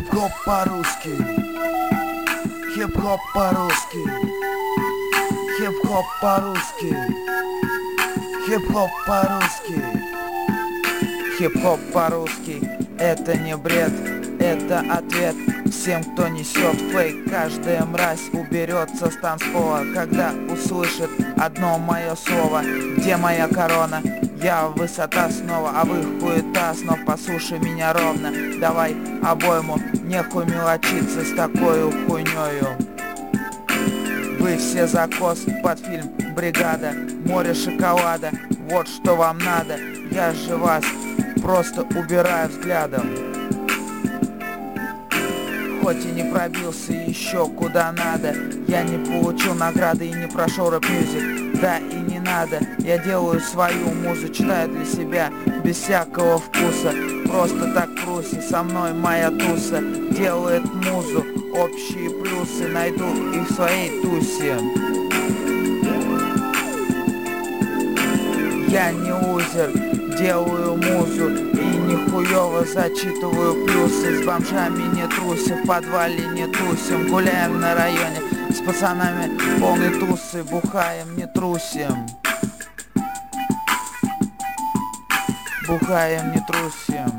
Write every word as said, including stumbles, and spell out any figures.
Хип-хоп по-русски, хип-хоп по-русски, хип-хоп по-русски, хип-хоп по-русски, хип-хоп по-русски. Это не бред, это ответ всем, кто несет фейк. Каждая мразь уберется с танцпола, когда услышит одно мое слово. Где моя корона? Я высота снова, а вы хуета снов. Послушай меня ровно, давай обойму, нехуй мелочиться с такой хуйнёю. Вы все закос под фильм «Бригада», море шоколада, вот что вам надо. Я же вас просто убираю взглядом. Хоть и не пробился еще куда надо, я не получил награды и не прошел рэп-мьюзик. Да и не надо, я делаю свою музу, читаю для себя без всякого вкуса. Просто так пруси, со мной моя туса делает музу, общие плюсы найду и в своей тусе. Я не лузер, делаю музу и нихуёво зачитываю плюсы. С бомжами не трусим, в подвале не тусим, гуляем на районе с пацанами полной тусы, бухаем, не трусим, бухаем, не трусим.